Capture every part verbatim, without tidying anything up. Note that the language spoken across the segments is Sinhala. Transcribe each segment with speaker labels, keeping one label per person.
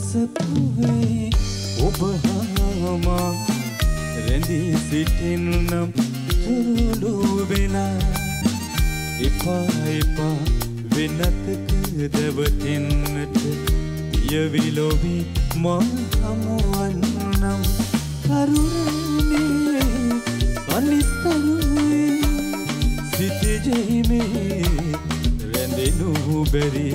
Speaker 1: හසපුවේ ඔබ හාමා රැඳී සිටින්නම් තුරුළු වෙලා එපා එපා වෙනතක දැවටෙන්නට යවිලොවි මා හමුවන්නම් කරුණේ අනිස්තරුවේ සිටිජෙහිමේ රැඳෙනු බැරි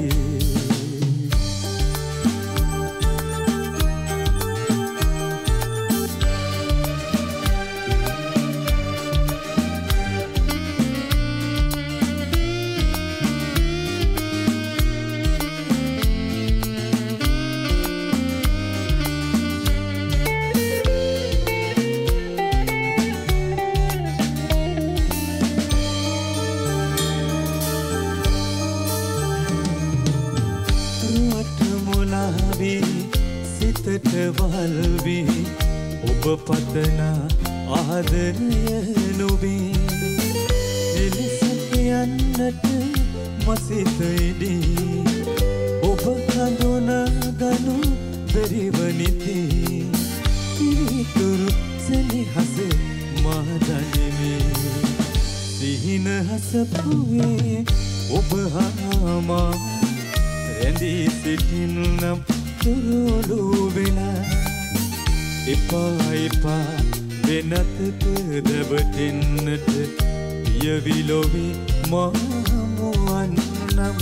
Speaker 1: සිතට වල්වී ඔබ පතනා ආදරය නොවේ එලෙස කියන්නට මසිත ඉදී ඔබ හඳුනාගනු බැරිව නිති පිරිතුරු සෙනෙහස මා දනිමි සිහින හසපුවේ ඔබ හාමා රැඳී සිටින්නම් තුරුළු වෙලා එපා එපා වෙනතක දැවටෙන්නට යවිලොවි මා හමුවන්නම්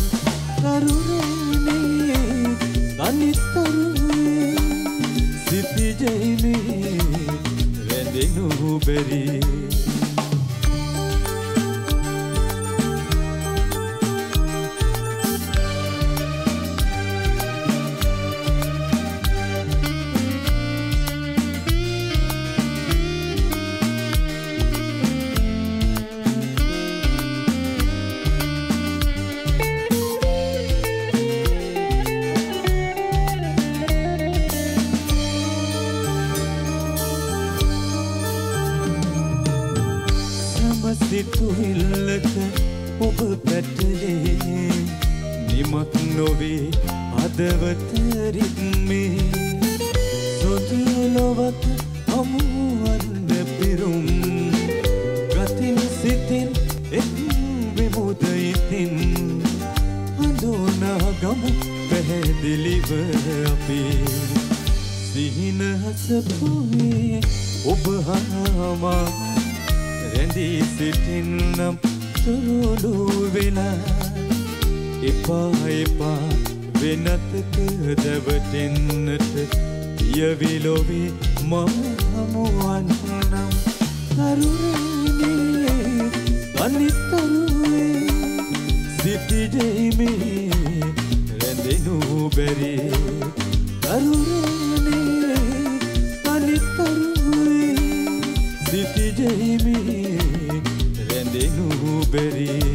Speaker 1: කරුණේ අනිස්තරුවේ සිටිජෙහිමේ රැඳෙනු බැරි සිතුවිල්ලක ඔබ පැටලේ නිමක් නොවේ හදවත රිද්මේ සොදුලොවක හමුවන්න පිරුම් ගතින් සිතින් එක් විමුද ඉතින් හඳුනාගමු පැහැදිලිව අපි සිහින හසපුවේ ඔබ හාමා රැඳී සිටින්නම් තුරුළු වෙලා එපා එපා වෙනතක දැවටෙන්නට යවිලොවි මා හමුවන්නම් කරුණේ අනිස්තරුවේ සිටිජෙහිමේ රැඳෙනු බැරි කරුණේ අනිස්තරුවේ සිටිජෙහිමේ රැඳෙනු බැරි